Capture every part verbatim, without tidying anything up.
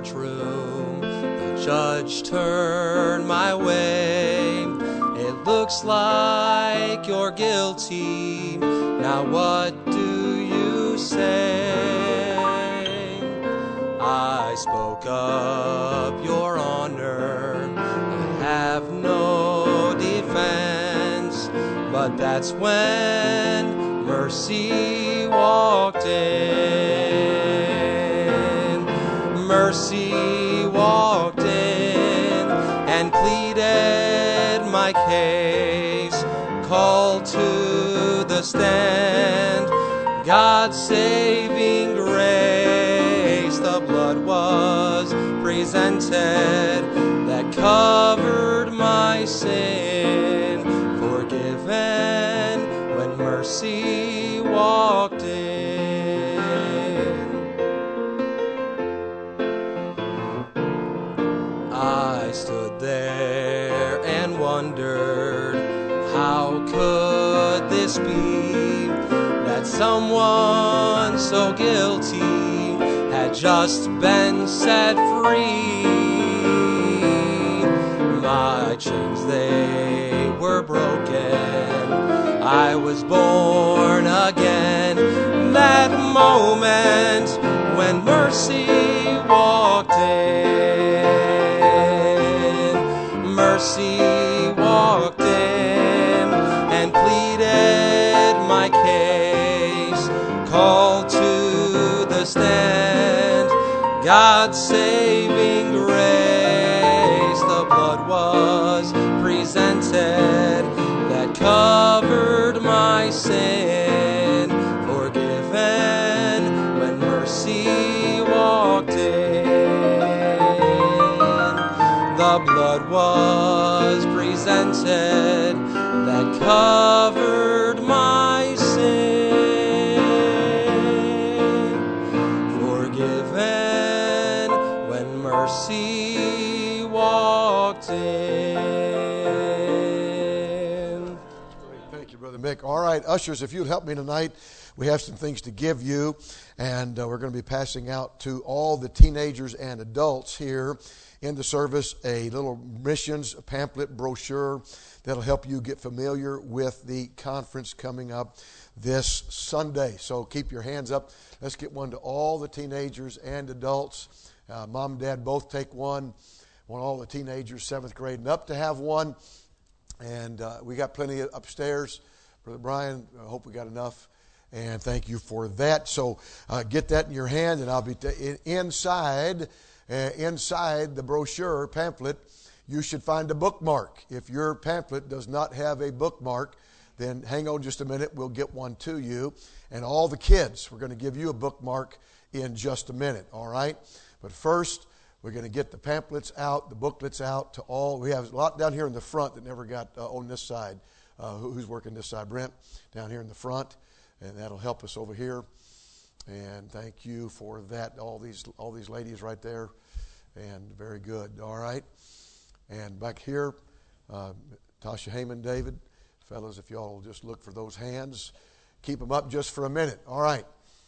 courtroom, the judge turned my way. It looks like you're guilty. Now what do you say? I spoke up, Your Honor. I have no defense. But that's when mercy walked in. Mercy walked in and pleaded my case, called to the stand God's saving grace. The blood was presented that covered my sin, forgiven when mercy walked in. I stood there and wondered, how could this be, that someone so guilty had just been set free? My chains, they were broken. I was born again. That moment when mercy walked in, mercy walked in and pleaded my case, called to the stand God's saving grace. The blood was presented that covered my sin, forgiven when mercy walked in. The blood was presented that covered my sin, forgiven when mercy walked in. Thank you, Brother Mick. All right, ushers, if you'd help me tonight, we have some things to give you, and uh, we're going to be passing out to all the teenagers and adults here in the service a little missions pamphlet brochure that'll help you get familiar with the conference coming up this Sunday. So keep your hands up. Let's get one to all the teenagers and adults. Uh, Mom and Dad both take one. I want all the teenagers, seventh grade and up, to have one. And uh, we got plenty upstairs. Brother Brian, I hope we got enough. And thank you for that. So uh, get that in your hand, and I'll be t- inside, uh, inside the brochure pamphlet. You should find a bookmark. If your pamphlet does not have a bookmark, then hang on just a minute. We'll get one to you. And all the kids, we're going to give you a bookmark in just a minute. All right. But first, we're going to get the pamphlets out, the booklets out to all. We have a lot down here in the front that never got uh, on this side. Uh, who, who's working this side? Brent, down here in the front. And that'll help us over here. And thank you for that. All these all these ladies right there. And very good. All right. And back here, uh, Tasha Heyman, David. Fellas, if y'all will just look for those hands. Keep them up just for a minute. All right.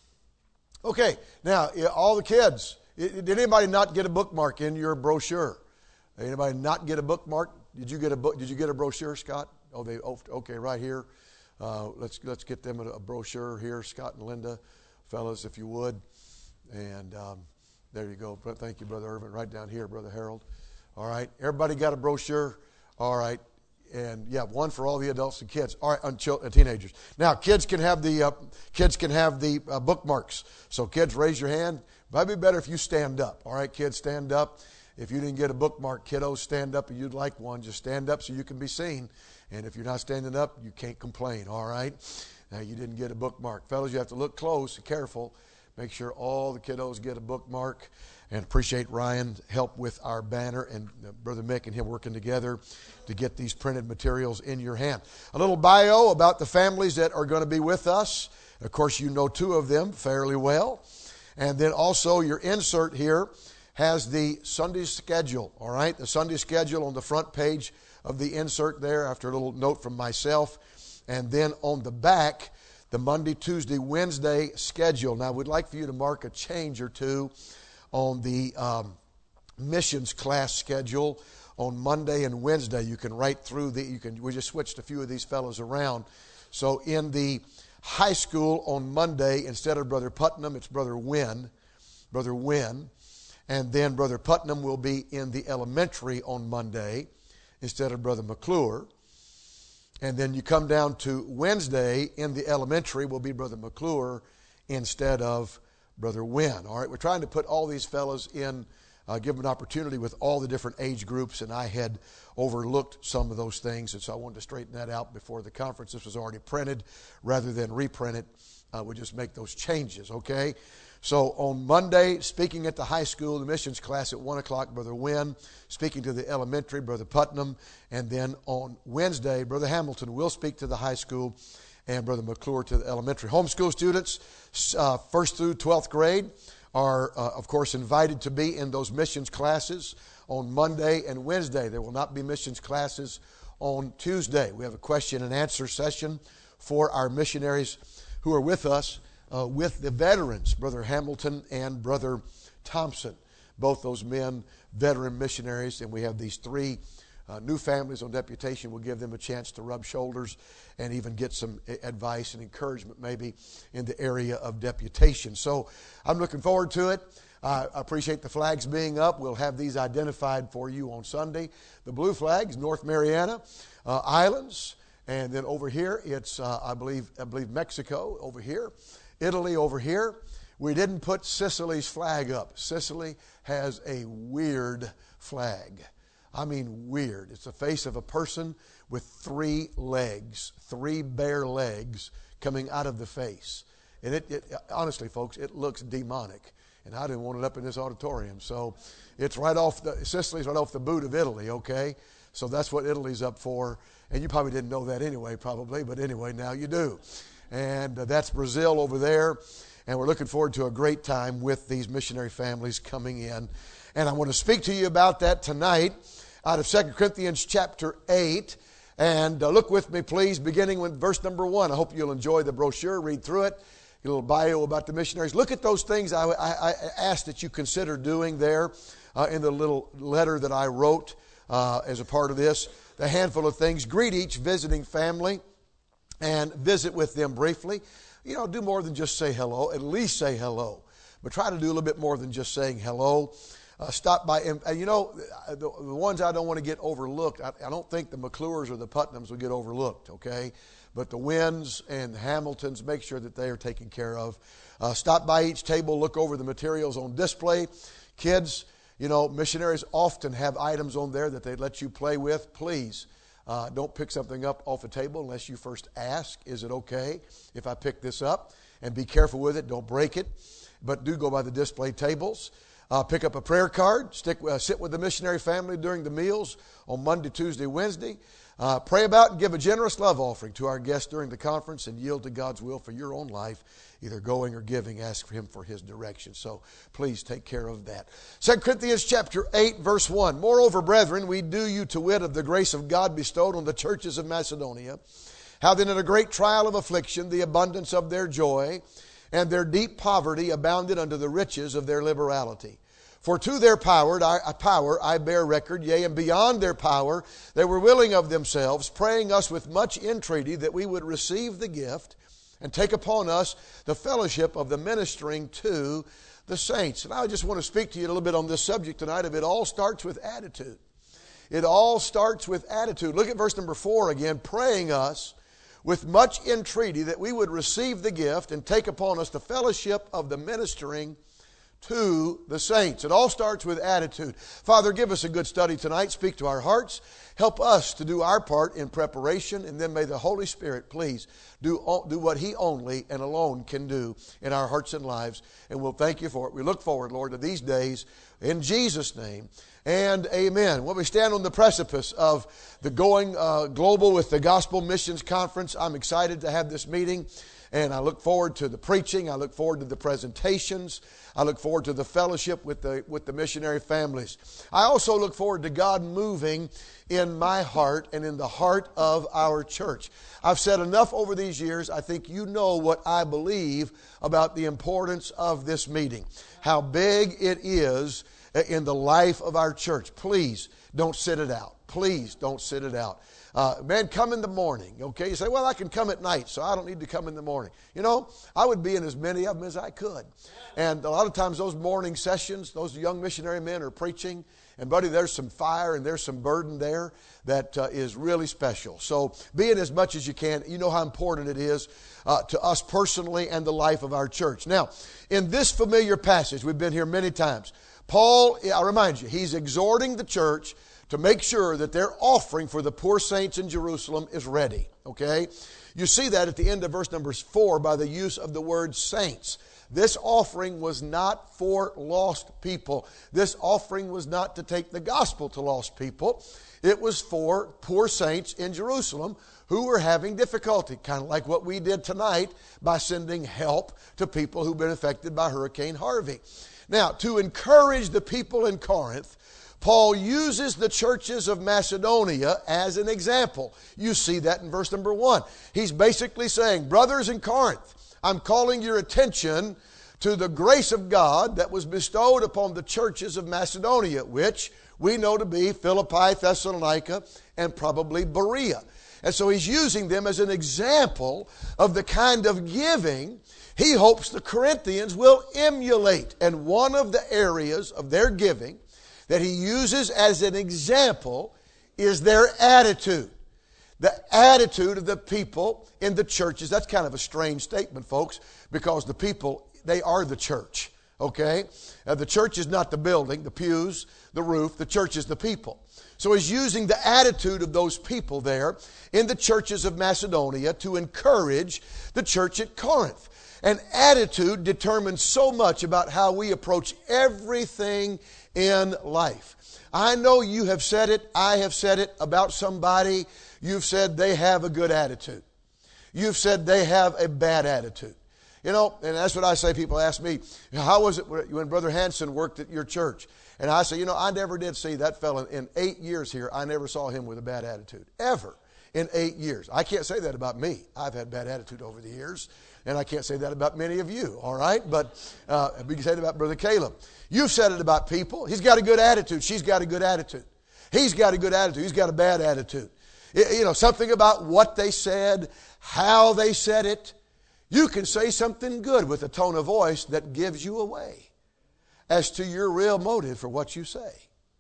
Okay. Now, all the kids. Did anybody not get a bookmark in your brochure? Anybody not get a bookmark? Did you get a book? Did you get a brochure, Scott? Oh, they. Oh, okay, right here. Uh, let's let's get them a, a brochure here, Scott and Linda, fellas, if you would. And um, there you go. Thank you, Brother Irvin. Right down here, Brother Harold. All right. Everybody got a brochure? All right. And yeah, one for all the adults and kids. All right, and children, teenagers. Now, kids can have the uh, kids can have the uh, bookmarks. So, kids, raise your hand. Might be better if you stand up. All right, kids, stand up. If you didn't get a bookmark, kiddos, stand up, and you'd like one, just stand up so you can be seen. And if you're not standing up, you can't complain. All right. Now, you didn't get a bookmark, fellas. You have to look close and careful. Make sure all the kiddos get a bookmark. And appreciate Ryan's help with our banner, and uh, Brother Mick and him working together to get these printed materials in your hand. A little bio about the families that are going to be with us. Of course, you know two of them fairly well. And then also your insert here has the Sunday schedule, all right? The Sunday schedule on the front page of the insert there after a little note from myself. And then on the back, the Monday, Tuesday, Wednesday schedule. Now, we'd like for you to mark a change or two on the um, missions class schedule on Monday and Wednesday. You can write through the, you can, we just switched a few of these fellows around. So in the high school on Monday, instead of Brother Putnam, it's Brother Wynn, Brother Wynn. And then Brother Putnam will be in the elementary on Monday instead of Brother McClure. And then you come down to Wednesday, in the elementary will be Brother McClure instead of Brother Wynn. All right, we're trying to put all these fellows in, uh, give them an opportunity with all the different age groups, and I had overlooked some of those things, and so I wanted to straighten that out before the conference. This was already printed. Rather than reprint it, uh, we'll just make those changes, okay? So on Monday, speaking at the high school, the missions class at one o'clock, Brother Wynn. Speaking to the elementary, Brother Putnam. And then on Wednesday, Brother Hamilton will speak to the high school and Brother McClure to the elementary. Homeschool students, uh, first through twelfth grade, are, uh, of course, invited to be in those missions classes on Monday and Wednesday. There will not be missions classes on Tuesday. We have a question and answer session for our missionaries who are with us. Uh, with the veterans, Brother Hamilton and Brother Thompson. Both those men, veteran missionaries, and we have these three uh, new families on deputation. We'll give them a chance to rub shoulders and even get some advice and encouragement maybe in the area of deputation. So I'm looking forward to it. Uh, I appreciate the flags being up. We'll have these identified for you on Sunday. The blue flags, North Mariana uh, Islands, and then over here it's, uh, I believe, I believe Mexico over here. Italy over here. We didn't put Sicily's flag up. Sicily has a weird flag. I mean weird. It's the face of a person with three legs, three bare legs coming out of the face. And it, it honestly, folks, it looks demonic. And I didn't want it up in this auditorium. So it's right off the, Sicily's right off the boot of Italy, okay? So that's what Italy's up for. And you probably didn't know that anyway, probably. But anyway, now you do. And uh, that's Brazil over there. And we're looking forward to a great time with these missionary families coming in. And I want to speak to you about that tonight out of Second Corinthians chapter eight. And uh, look with me, please, beginning with verse number one. I hope you'll enjoy the brochure, read through it, get a little bio about the missionaries. Look at those things I, I, I asked that you consider doing there uh, in the little letter that I wrote uh, as a part of this. The handful of things. Greet each visiting family and visit with them briefly. You know, do more than just say hello. At least say hello. But try to do a little bit more than just saying hello. Uh, stop by. And, and you know, the, the ones I don't want to get overlooked, I, I don't think the McClures or the Putnams will get overlooked, okay? But the Winns and Hamiltons, make sure that they are taken care of. Uh, stop by each table, look over the materials on display. Kids, you know, missionaries often have items on there that they let you play with. Please. Uh, don't pick something up off the table unless you first ask, is it okay if I pick this up? And be careful with it. Don't break it. But do go by the display tables. Uh, pick up a prayer card. Stick, uh, sit with the missionary family during the meals on Monday, Tuesday, Wednesday. Uh, pray about and give a generous love offering to our guests during the conference and yield to God's will for your own life, either going or giving. Ask for Him for His direction. So please take care of that. Second Corinthians chapter eight, verse one. Moreover, brethren, we do you to wit of the grace of God bestowed on the churches of Macedonia, how then in a great trial of affliction, the abundance of their joy and their deep poverty abounded unto the riches of their liberality. For to their power I, power I bear record, yea, and beyond their power they were willing of themselves, praying us with much entreaty that we would receive the gift and take upon us the fellowship of the ministering to the saints. And I just want to speak to you a little bit on this subject tonight of it all starts with attitude. It all starts with attitude. Look at verse number four again, praying us with much entreaty that we would receive the gift and take upon us the fellowship of the ministering to the saints. It all starts with attitude. Father, give us a good study tonight. Speak to our hearts. Help us to do our part in preparation. And then may the Holy Spirit please do, do what He only and alone can do in our hearts and lives. And we'll thank You for it. We look forward, Lord, to these days in Jesus' name. And amen. Well, we stand on the precipice of the going uh, global with the Gospel Missions Conference. I'm excited to have this meeting. And I look forward to the preaching. I look forward to the presentations. I look forward to the fellowship with the with the missionary families. I also look forward to God moving in my heart and in the heart of our church. I've said enough over these years. I think you know what I believe about the importance of this meeting. How big it is in the life of our church. Please don't sit it out. Please don't sit it out. Uh, man, come in the morning, okay? You say, well, I can come at night, so I don't need to come in the morning. You know, I would be in as many of them as I could. And a lot of times those morning sessions, those young missionary men are preaching, and buddy, there's some fire and there's some burden there that uh, is really special. So be in as much as you can. You know how important it is uh, to us personally and the life of our church. Now, in this familiar passage, we've been here many times, Paul, I remind you, he's exhorting the church to make sure that their offering for the poor saints in Jerusalem is ready. Okay? You see that at the end of verse number four by the use of the word saints. This offering was not for lost people. This offering was not to take the gospel to lost people. It was for poor saints in Jerusalem who were having difficulty, kind of like what we did tonight by sending help to people who've been affected by Hurricane Harvey. Now, to encourage the people in Corinth, Paul uses the churches of Macedonia as an example. You see that in verse number one. He's basically saying, brothers in Corinth, I'm calling your attention to the grace of God that was bestowed upon the churches of Macedonia, which we know to be Philippi, Thessalonica, and probably Berea. And so he's using them as an example of the kind of giving he hopes the Corinthians will emulate. And one of the areas of their giving that he uses as an example is their attitude. The attitude of the people in the churches. That's kind of a strange statement, folks, because the people, they are the church. Okay? Uh, the church is not the building, the pews, the roof. The church is the people. So he's using the attitude of those people there in the churches of Macedonia to encourage the church at Corinth. And attitude determines so much about how we approach everything in life. I know you have said it, I have said it about somebody. You've said they have a good attitude. You've said they have a bad attitude. You know, and that's what I say. People ask me, how was it when Brother Hanson worked at your church? And I say, you know, I never did see that fellow in eight years here. I never saw him with a bad attitude, ever, in eight years. I can't say that about me. I've had bad attitude over the years. And I can't say that about many of you, all right? But uh, we can say it about Brother Caleb. You've said it about people. He's got a good attitude. She's got a good attitude. He's got a good attitude. He's got a bad attitude. You know, something about what they said, how they said it. You can say something good with a tone of voice that gives you away as to your real motive for what you say.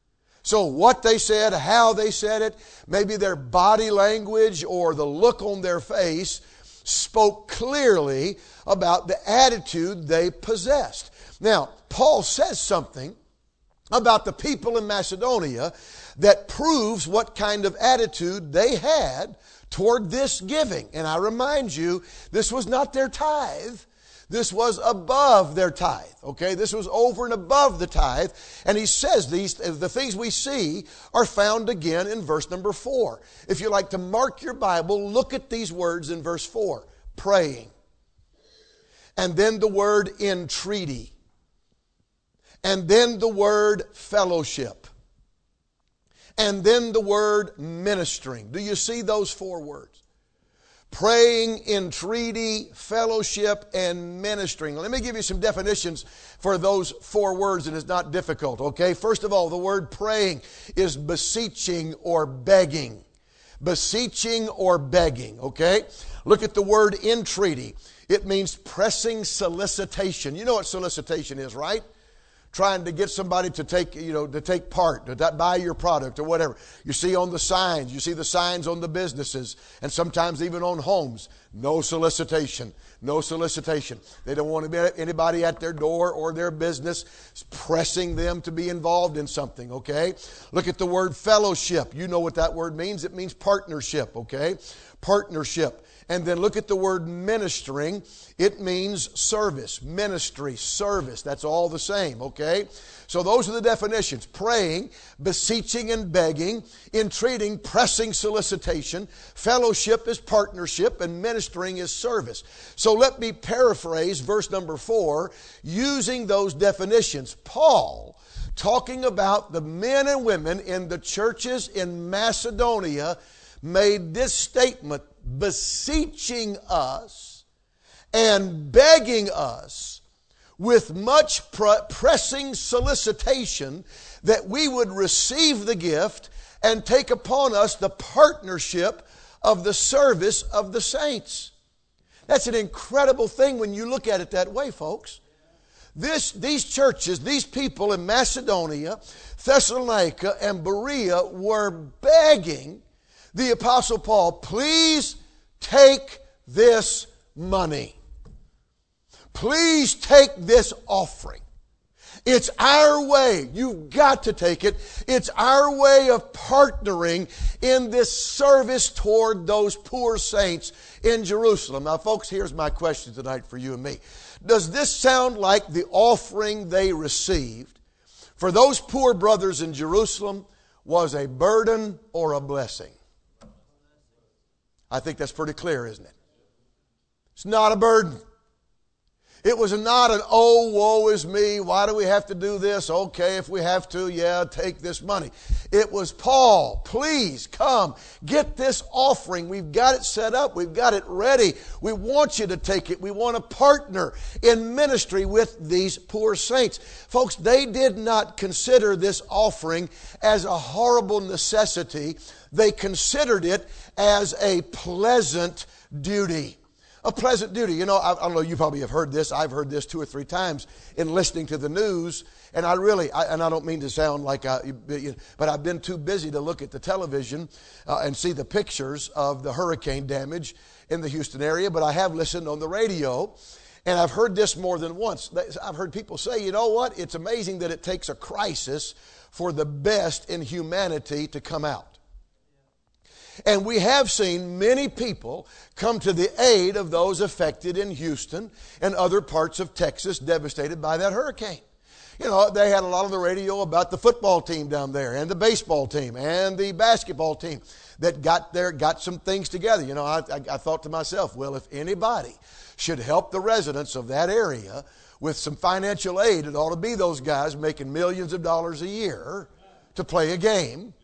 So what they said, how they said it, maybe their body language or the look on their face spoke clearly about the attitude they possessed. Now, Paul says something about the people in Macedonia that proves what kind of attitude they had toward this giving. And I remind you, this was not their tithe. This was above their tithe. Okay, this was over and above the tithe. And he says these, the things we see are found again in verse number four. If you like to mark your Bible, look at these words in verse four. Praying. And then the word entreaty. And then the word fellowship. And then the word ministering. Do you see those four words? Praying, entreaty, fellowship, and ministering. Let me give you some definitions for those four words, and it's not difficult, okay? First of all, the word praying is beseeching or begging. Beseeching or begging, okay? Look at the word entreaty. It means pressing solicitation. You know what solicitation is, right? Trying to get somebody to take, you know, to take part, to buy your product or whatever. You see on the signs, you see the signs on the businesses, and sometimes even on homes. No solicitation. No solicitation. They don't want to be anybody at their door or their business pressing them to be involved in something, okay? Look at the word fellowship. You know what that word means. It means partnership, okay? Partnership. And then look at the word ministering. It means service, ministry, service. That's all the same, okay? So those are the definitions. Praying, beseeching and begging, entreating, pressing solicitation. Fellowship is partnership and ministering is service. So let me paraphrase verse number four using those definitions. Paul, talking about the men and women in the churches in Macedonia, made this statement, beseeching us and begging us with much pressing solicitation that we would receive the gift and take upon us the partnership of the service of the saints. That's an incredible thing when you look at it that way, folks. This, these churches, these people in Macedonia, Thessalonica, and Berea were begging the Apostle Paul, please take this money. Please take this offering. It's our way. You've got to take it. It's our way of partnering in this service toward those poor saints in Jerusalem. Now, folks, here's my question tonight for you and me. Does this sound like the offering they received for those poor brothers in Jerusalem was a burden or a blessing? I think that's pretty clear, isn't it? It's not a burden. It was not an, oh, woe is me, why do we have to do this? Okay, if we have to, yeah, take this money. It was, Paul, please come, get this offering. We've got it set up. We've got it ready. We want you to take it. We want to partner in ministry with these poor saints. Folks, they did not consider this offering as a horrible necessity. They considered it as a pleasant duty. A pleasant duty. You know, I, I don't know, you probably have heard this. I've heard this two or three times in listening to the news. And I really, I, and I don't mean to sound like I, but I've been too busy to look at the television uh, and see the pictures of the hurricane damage in the Houston area. But I have listened on the radio, and I've heard this more than once. I've heard people say, you know what? It's amazing that it takes a crisis for the best in humanity to come out. And we have seen many people come to the aid of those affected in Houston and other parts of Texas devastated by that hurricane. You know, they had a lot on the radio about the football team down there and the baseball team and the basketball team that got there, got some things together. You know, I, I, I thought to myself, well, if anybody should help the residents of that area with some financial aid, it ought to be those guys making millions of dollars a year to play a game.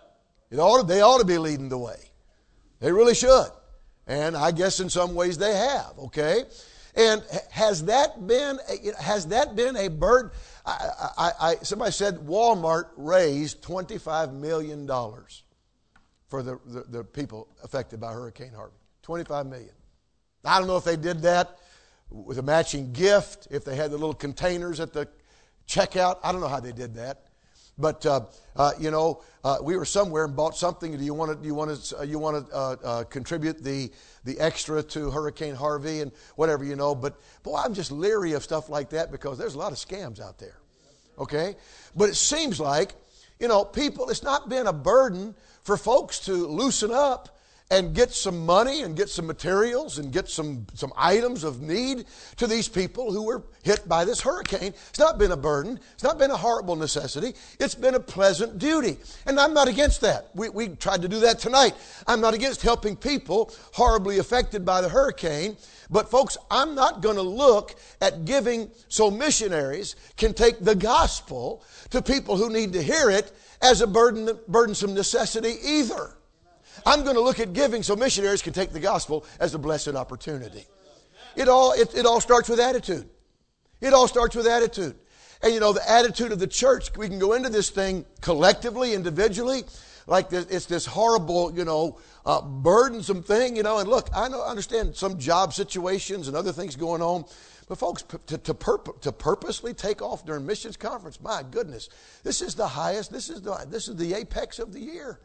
It ought to, they ought to be leading the way. They really should. And I guess in some ways they have, okay? And has that been a, has that been a burden? I, I, I, somebody said Walmart raised twenty-five million dollars for the, the, the people affected by Hurricane Harvey. twenty-five million dollars. I don't know if they did that with a matching gift, if they had the little containers at the checkout. I don't know how they did that. But uh, uh, you know, uh, we were somewhere and bought something. Do you want to? Do you want to? Uh, you want to uh, uh, contribute the the extra to Hurricane Harvey and whatever, you know? But boy, I'm just leery of stuff like that because there's a lot of scams out there. Okay, but it seems like, you know, people. It's not been a burden for folks to loosen up and get some money and get some materials and get some, some items of need to these people who were hit by this hurricane. It's not been a burden. It's not been a horrible necessity. It's been a pleasant duty. And I'm not against that. We, we tried to do that tonight. I'm not against helping people horribly affected by the hurricane. But folks, I'm not going to look at giving so missionaries can take the gospel to people who need to hear it as a burden, burdensome necessity either. I'm going to look at giving so missionaries can take the gospel as a blessed opportunity. It all, it, it all starts with attitude. It all starts with attitude. And you know, the attitude of the church, we can go into this thing collectively, individually, like this, it's this horrible, you know, uh, burdensome thing, you know. And look, I know, I understand some job situations and other things going on. But folks, to, to, purp- to purposely take off during missions conference, my goodness, this is the highest, this is the, this is the apex of the year.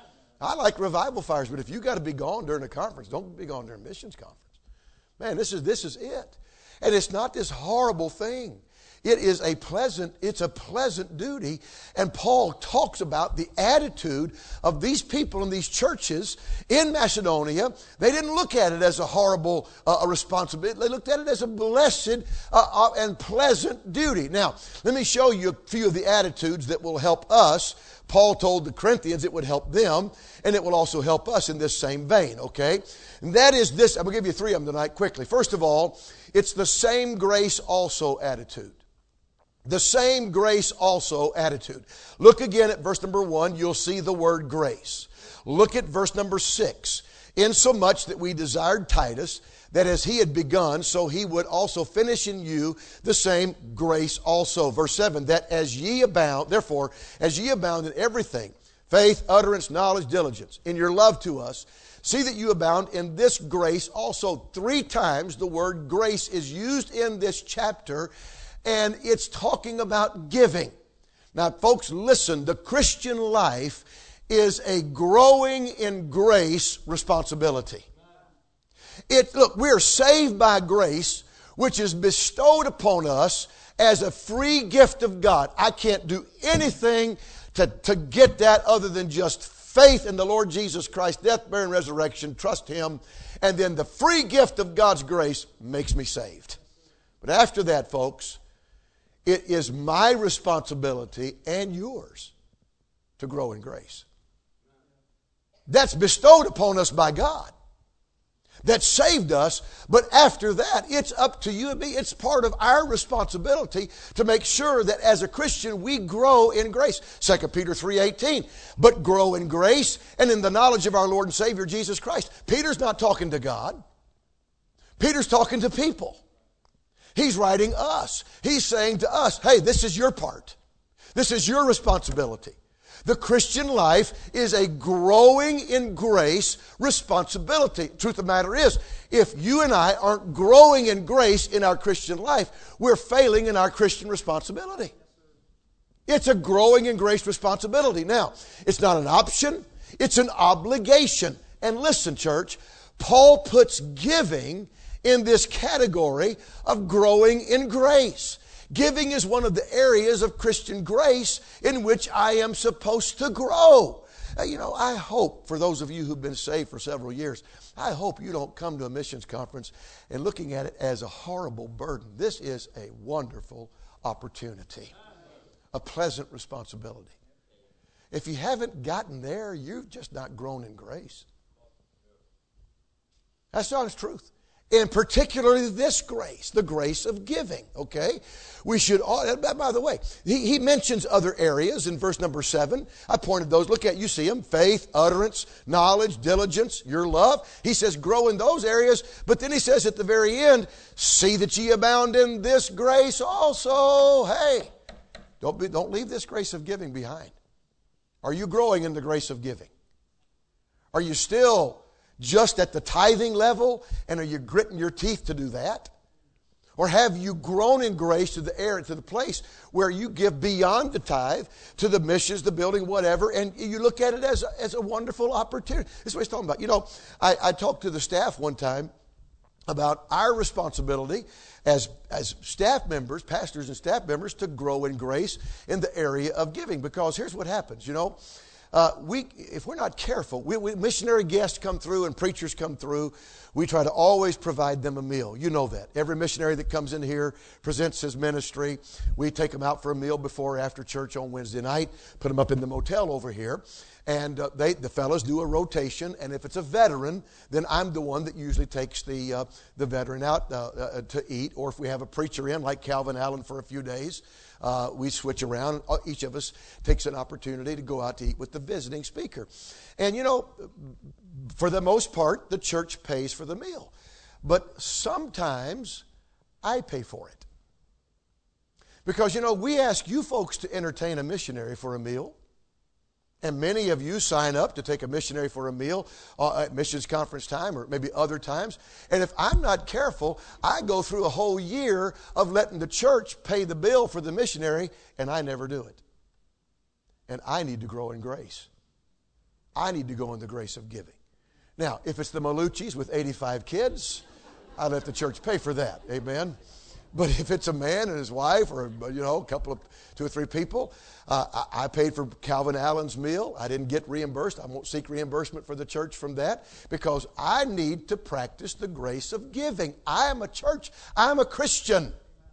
I like revival fires, but if you got to be gone during a conference, don't be gone during a missions conference. Man, this is this is it. And it's not this horrible thing. It is a pleasant, it's a pleasant duty. And Paul talks about the attitude of these people in these churches in Macedonia. They didn't look at it as a horrible uh, responsibility. They looked at it as a blessed uh, uh, and pleasant duty. Now, let me show you a few of the attitudes that will help us. Paul told the Corinthians it would help them, and it will also help us in this same vein, okay? And that is this. I'm going to give you three of them tonight quickly. First of all, it's the same grace also attitude. The same grace also attitude. Look again at verse number one. You'll see the word grace. Look at verse number six. Insomuch that we desired Titus, that as he had begun, so he would also finish in you the same grace also. Verse seven, that as ye abound, therefore, as ye abound in everything, faith, utterance, knowledge, diligence, in your love to us, see that you abound in this grace also. Three times the word grace is used in this chapter, and it's talking about giving. Now, folks, listen, the Christian life is a growing in grace responsibility. It, look, we are saved by grace, which is bestowed upon us as a free gift of God. I can't do anything to, to get that other than just faith in the Lord Jesus Christ, death, burial, and resurrection, trust Him, and then the free gift of God's grace makes me saved. But after that, folks, it is my responsibility and yours to grow in grace. That's bestowed upon us by God. That saved us, but after that, it's up to you and me. It's part of our responsibility to make sure that as a Christian, we grow in grace. Second Peter three eighteen, but grow in grace and in the knowledge of our Lord and Savior Jesus Christ. Peter's not talking to God. Peter's talking to people. He's writing us. He's saying to us, hey, this is your part. This is your responsibility. The Christian life is a growing in grace responsibility. Truth of the matter is, if you and I aren't growing in grace in our Christian life, we're failing in our Christian responsibility. It's a growing in grace responsibility. Now, it's not an option, it's an obligation. And listen, church, Paul puts giving in this category of growing in grace. Giving is one of the areas of Christian grace in which I am supposed to grow. Uh, you know, I hope for those of you who've been saved for several years, I hope you don't come to a missions conference and looking at it as a horrible burden. This is a wonderful opportunity, a pleasant responsibility. If you haven't gotten there, you've just not grown in grace. That's the honest truth. And particularly this grace, the grace of giving, okay? We should, all, by the way, he, he mentions other areas in verse number seven. I pointed those. Look at, you see them. Faith, utterance, knowledge, diligence, your love. He says grow in those areas. But then he says at the very end, see that ye abound in this grace also. Hey, don't, be, don't leave this grace of giving behind. Are you growing in the grace of giving? Are you still just at the tithing level, and are you gritting your teeth to do that? Or have you grown in grace to the area, to the place where you give beyond the tithe to the missions, the building, whatever, and you look at it as a, as a wonderful opportunity? This is what he's talking about. You know, I, I talked to the staff one time about our responsibility as, as staff members, pastors and staff members, to grow in grace in the area of giving. Because here's what happens, you know. Uh, we, if we're not careful, we, we, missionary guests come through and preachers come through. We try to always provide them a meal. You know that. Every missionary that comes in here presents his ministry. We take them out for a meal before or after church on Wednesday night, put them up in the motel over here. And uh, they, the fellows do a rotation. And if it's a veteran, then I'm the one that usually takes the, uh, the veteran out uh, uh, to eat. Or if we have a preacher in, like Calvin Allen for a few days, Uh, we switch around. Each of us takes an opportunity to go out to eat with the visiting speaker. And, you know, for the most part, the church pays for the meal. But sometimes I pay for it. Because, you know, we ask you folks to entertain a missionary for a meal. And many of you sign up to take a missionary for a meal uh, at missions conference time or maybe other times. And if I'm not careful, I go through a whole year of letting the church pay the bill for the missionary, and I never do it. And I need to grow in grace. I need to go in the grace of giving. Now, if it's the Malucci's with eighty-five kids, I let the church pay for that. Amen. But if it's a man and his wife or, you know, a couple of, two or three people, uh, I, I paid for Calvin Allen's meal. I didn't get reimbursed. I won't seek reimbursement for the church from that because I need to practice the grace of giving. I am a church. I am a Christian,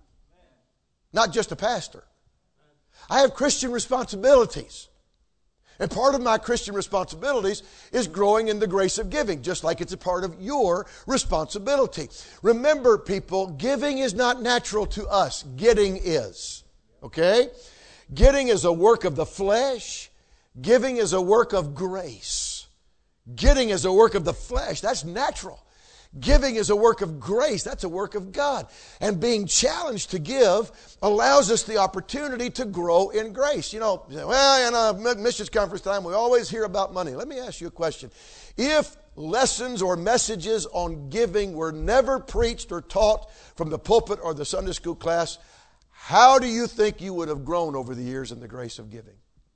not just a pastor. I have Christian responsibilities. And part of my Christian responsibilities is growing in the grace of giving, just like it's a part of your responsibility. Remember, people, giving is not natural to us. Getting is. Okay? Getting is a work of the flesh. Giving is a work of grace. Getting is a work of the flesh. That's natural. Giving is a work of grace. That's a work of God. And being challenged to give allows us the opportunity to grow in grace. You know, well, in a missions conference time, we always hear about money. Let me ask you a question. If lessons or messages on giving were never preached or taught from the pulpit or the Sunday school class, how do you think you would have grown over the years in the grace of giving?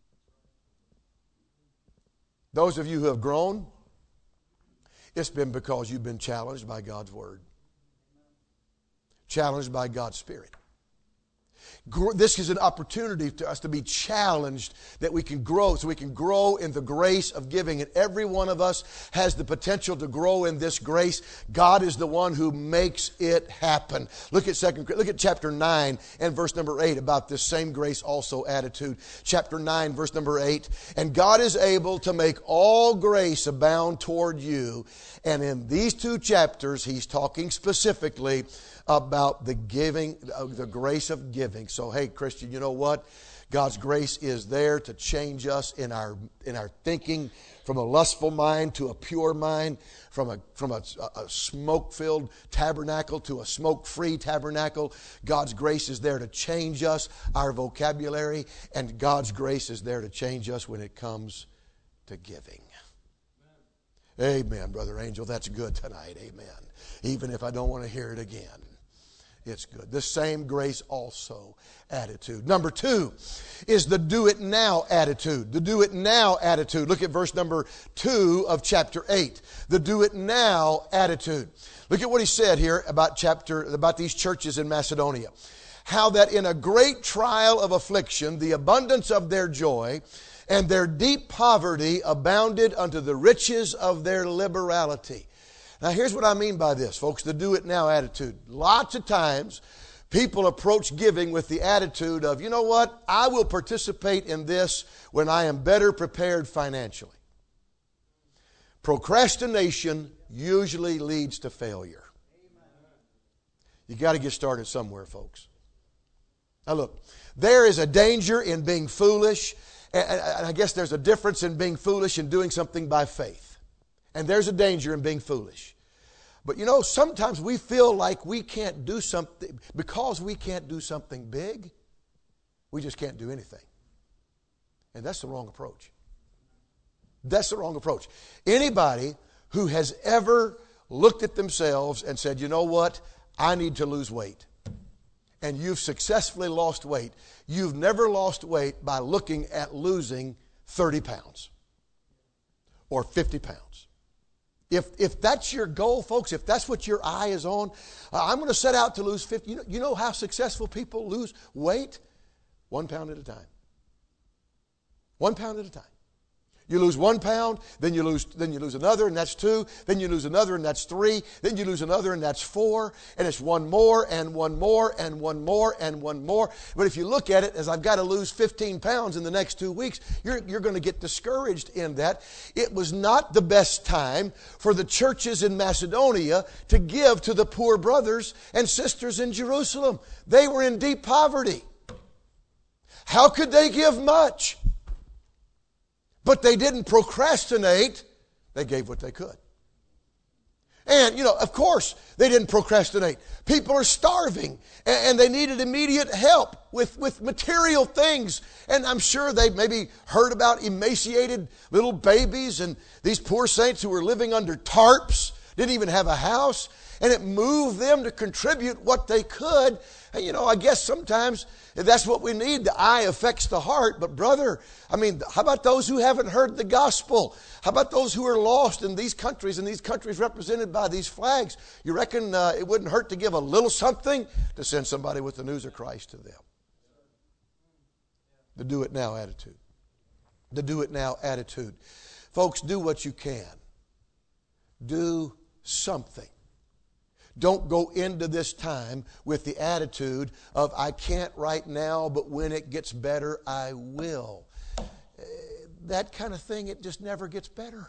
Those of you who have grown, it's been because you've been challenged by God's Word. Challenged by God's Spirit. This is an opportunity to us to be challenged that we can grow, so we can grow in the grace of giving. And every one of us has the potential to grow in this grace. God is the one who makes it happen. Look at second, look at chapter nine and verse number eight about this same grace also attitude. Chapter nine, verse number eight. And God is able to make all grace abound toward you. And in these two chapters, he's talking specifically about the giving, the grace of giving. So, hey, Christian, you know what? God's grace is there to change us in our in our thinking, from a lustful mind to a pure mind, from a from a, a smoke-filled tabernacle to a smoke-free tabernacle. God's grace is there to change us, our vocabulary, and God's grace is there to change us when it comes to giving. Amen, Brother Angel. That's good tonight. Amen. Even if I don't want to hear it again. It's good. The same grace also attitude. Number two is the do it now attitude. The do it now attitude. Look at verse number two of chapter eight. The do it now attitude. Look at what he said here about chapter, about these churches in Macedonia. How that in a great trial of affliction, the abundance of their joy and their deep poverty abounded unto the riches of their liberality. Now, here's what I mean by this, folks, the do it now attitude. Lots of times, people approach giving with the attitude of, you know what, I will participate in this when I am better prepared financially. Procrastination usually leads to failure. You got to get started somewhere, folks. Now, look, there is a danger in being foolish, and I guess there's a difference in being foolish and doing something by faith. And there's a danger in being foolish. But you know, sometimes we feel like we can't do something, because we can't do something big, we just can't do anything. And that's the wrong approach. That's the wrong approach. Anybody who has ever looked at themselves and said, you know what, I need to lose weight, and you've successfully lost weight, you've never lost weight by looking at losing thirty pounds or fifty pounds. If if that's your goal, folks, if that's what your eye is on, uh, I'm going to set out to lose fifty. You know, you know how successful people lose weight? One pound at a time. One pound at a time. You lose one pound, then you lose then you lose another, and that's two. Then you lose another, and that's three. Then you lose another, and that's four. And it's one more, and one more, and one more, and one more. But if you look at it as I've got to lose fifteen pounds in the next two weeks, you're, you're going to get discouraged in that. It was not the best time for the churches in Macedonia to give to the poor brothers and sisters in Jerusalem. They were in deep poverty. How could they give much? But they didn't procrastinate. They gave what they could. And, you know, of course, they didn't procrastinate. People are starving, and they needed immediate help with, with material things. And I'm sure they maybe heard about emaciated little babies and these poor saints who were living under tarps, didn't even have a house. And it moved them to contribute what they could. And, you know, I guess sometimes that's what we need. The eye affects the heart. But, brother, I mean, how about those who haven't heard the gospel? How about those who are lost in these countries, and these countries represented by these flags? You reckon uh, it wouldn't hurt to give a little something to send somebody with the news of Christ to them? The do it now attitude. The do it now attitude. Folks, do what you can. Do something. Don't go into this time with the attitude of, I can't right now, but when it gets better, I will. That kind of thing, it just never gets better.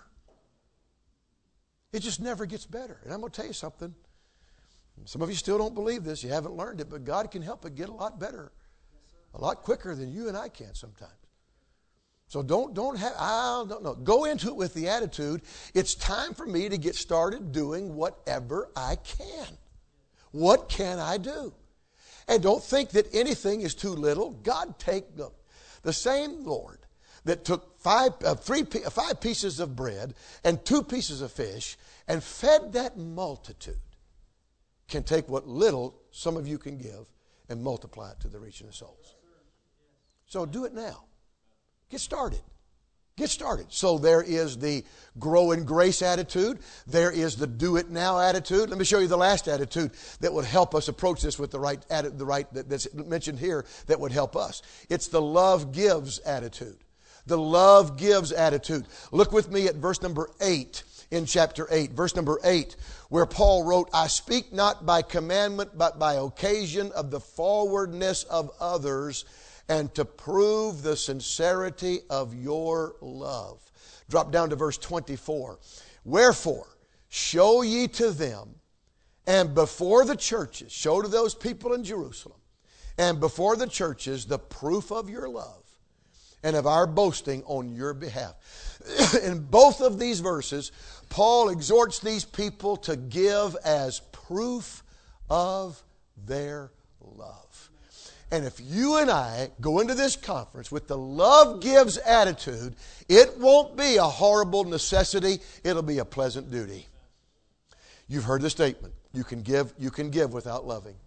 It just never gets better. And I'm going to tell you something. Some of you still don't believe this. You haven't learned it, but God can help it get a lot better. A lot quicker than you and I can sometimes. So don't, don't have, I don't know. Go into it with the attitude, it's time for me to get started doing whatever I can. What can I do? And don't think that anything is too little. God take, look, the same Lord that took five, uh, three, five pieces of bread and two pieces of fish and fed that multitude can take what little some of you can give and multiply it to the reaching of souls. So do it now. Get started. Get started. So there is the grow in grace attitude. There is the do it now attitude. Let me show you the last attitude that would help us approach this with the right attitude, the right that's mentioned here that would help us. It's the love gives attitude. The love gives attitude. Look with me at verse number eight in chapter eight. Verse number eight, where Paul wrote, I speak not by commandment, but by occasion of the forwardness of others, and to prove the sincerity of your love. Drop down to verse twenty-four. Wherefore, show ye to them, and before the churches, show to those people in Jerusalem, and before the churches, the proof of your love, and of our boasting on your behalf. In both of these verses, Paul exhorts these people to give as proof of their love. And if you and I go into this conference with the love gives attitude, it won't be a horrible necessity. It'll be a pleasant duty. You've heard the statement. You can give, you can give without loving.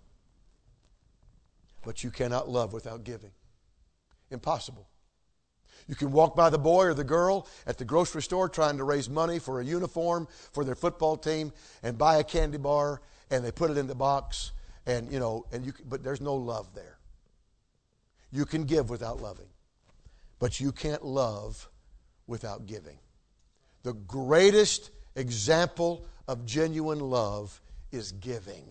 But you cannot love without giving. Impossible. You can walk by the boy or the girl at the grocery store trying to raise money for a uniform for their football team and buy a candy bar, and they put it in the box, and you know, and you but there's no love there. You can give without loving, but you can't love without giving. The greatest example of genuine love is giving.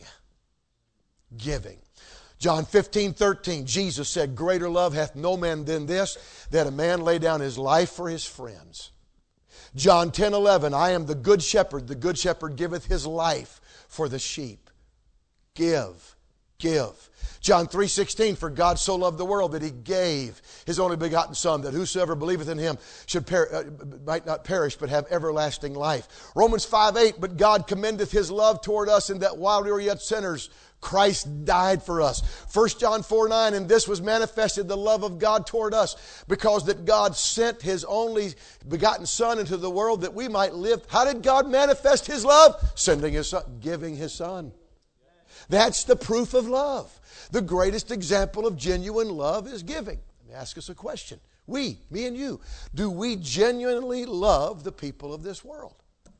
Giving. John fifteen, thirteen, Jesus said, greater love hath no man than this, that a man lay down his life for his friends. John ten, eleven, I am the good shepherd. The good shepherd giveth his life for the sheep. Give. Give. John three sixteen, for God so loved the world that He gave His only begotten Son, that whosoever believeth in Him should per- uh, might not perish, but have everlasting life. Romans five eight, but God commendeth His love toward us, in that while we were yet sinners, Christ died for us. First John four nine, and this was manifested the love of God toward us, because that God sent His only begotten Son into the world that we might live. How did God manifest His love? Sending His Son, giving His Son. That's the proof of love. The greatest example of genuine love is giving. Let me ask us a question. We, me and you, do we genuinely love the people of this world?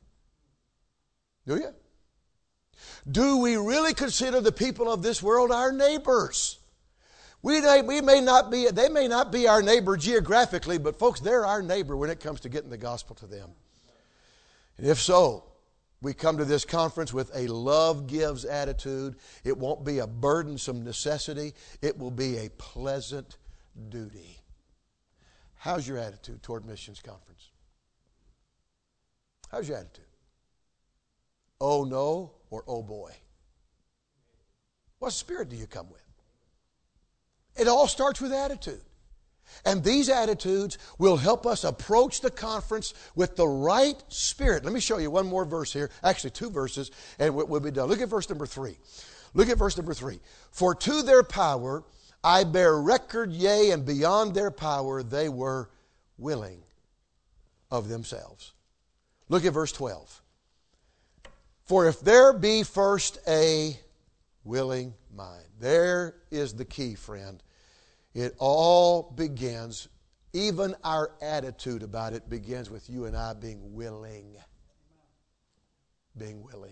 Do you? Do we really consider the people of this world our neighbors? We may, we may not be, they may not be our neighbor geographically, but folks, they're our neighbor when it comes to getting the gospel to them. And if so, we come to this conference with a love gives attitude. It won't be a burdensome necessity. It will be a pleasant duty. How's your attitude toward missions conference? How's your attitude? Oh no or oh boy? What spirit do you come with? It all starts with attitude. And these attitudes will help us approach the conference with the right spirit. Let me show you one more verse here. Actually, two verses, and we'll be done. Look at verse number three. Look at verse number three. For to their power I bear record, yea, and beyond their power they were willing of themselves. Look at verse twelve. For if there be first a willing mind. There is the key, friend. It all begins, even our attitude about it begins with you and I being willing. Being willing.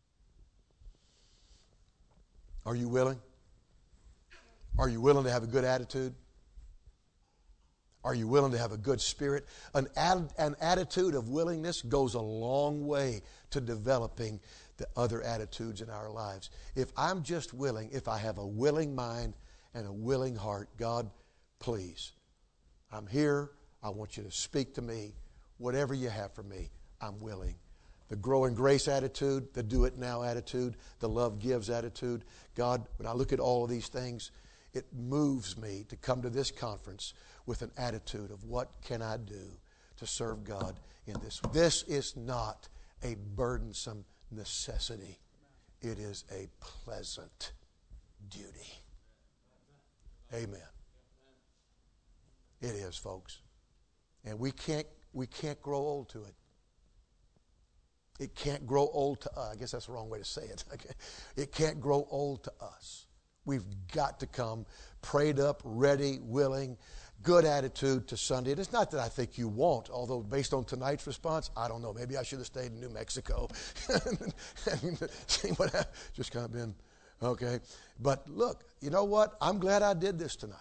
Are you willing? Are you willing to have a good attitude? Are you willing to have a good spirit? An, ad, an attitude of willingness goes a long way to developing the other attitudes in our lives. If I'm just willing, if I have a willing mind and a willing heart, God, please, I'm here. I want you to speak to me. Whatever you have for me, I'm willing. The grow in grace attitude, the do it now attitude, the love gives attitude. God, when I look at all of these things, it moves me to come to this conference with an attitude of what can I do to serve God in this. This is not a burdensome necessity. It is a pleasant duty. Amen. It is, folks. And we can't we can't grow old to it. It can't grow old to us. I guess that's the wrong way to say it. It can't grow old to us. We've got to come prayed up, ready, willing, good attitude to Sunday. And it's not that I think you won't, although based on tonight's response, I don't know. Maybe I should have stayed in New Mexico. and see what I, just kind of been, okay. But look, you know what? I'm glad I did this tonight.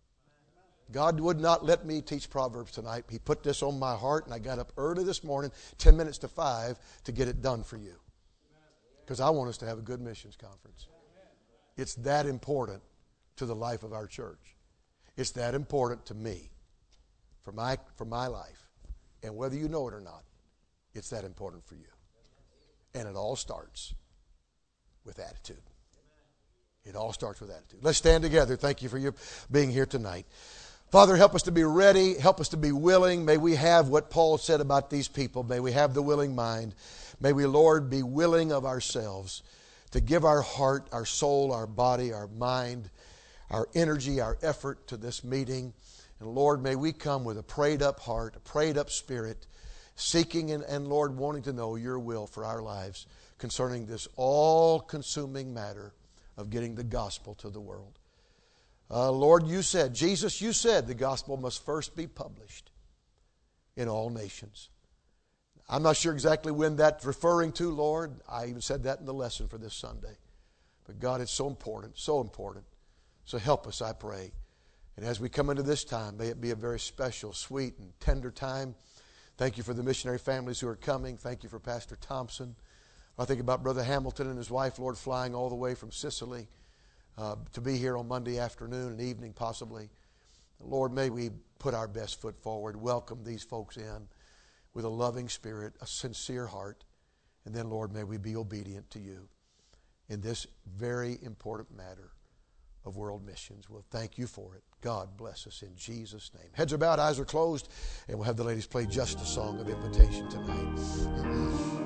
God would not let me teach Proverbs tonight. He put this on my heart, and I got up early this morning, ten minutes to five, to get it done for you. Because I want us to have a good missions conference. It's that important to the life of our church. It's that important to me, for my, for my life. And whether you know it or not, it's that important for you. And it all starts with attitude. It all starts with attitude. Let's stand together. Thank you for your being here tonight. Father, help us to be ready. Help us to be willing. May we have what Paul said about these people. May we have the willing mind. May we, Lord, be willing of ourselves to give our heart, our soul, our body, our mind, our energy, our effort to this meeting. And Lord, may we come with a prayed up heart, a prayed up spirit, seeking and, and Lord, wanting to know your will for our lives concerning this all-consuming matter of getting the gospel to the world. Uh, Lord, you said, Jesus, you said the gospel must first be published in all nations. I'm not sure exactly when that's referring to, Lord. I even said that in the lesson for this Sunday. But God, it's so important, so important. So help us, I pray. And as we come into this time, may it be a very special, sweet, and tender time. Thank you for the missionary families who are coming. Thank you for Pastor Thompson. I think about Brother Hamilton and his wife, Lord, flying all the way from Sicily uh, to be here on Monday afternoon and evening possibly. Lord, may we put our best foot forward, welcome these folks in with a loving spirit, a sincere heart. And then, Lord, may we be obedient to you in this very important matter of world missions. We'll thank you for it. God bless us in Jesus' name. Heads are bowed, eyes are closed, and we'll have the ladies play just a song of invitation tonight.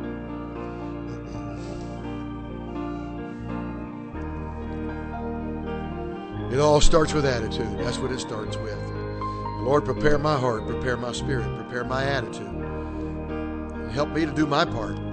It all starts with attitude. That's what it starts with. Lord, prepare my heart, prepare my spirit, prepare my attitude. Help me to do my part.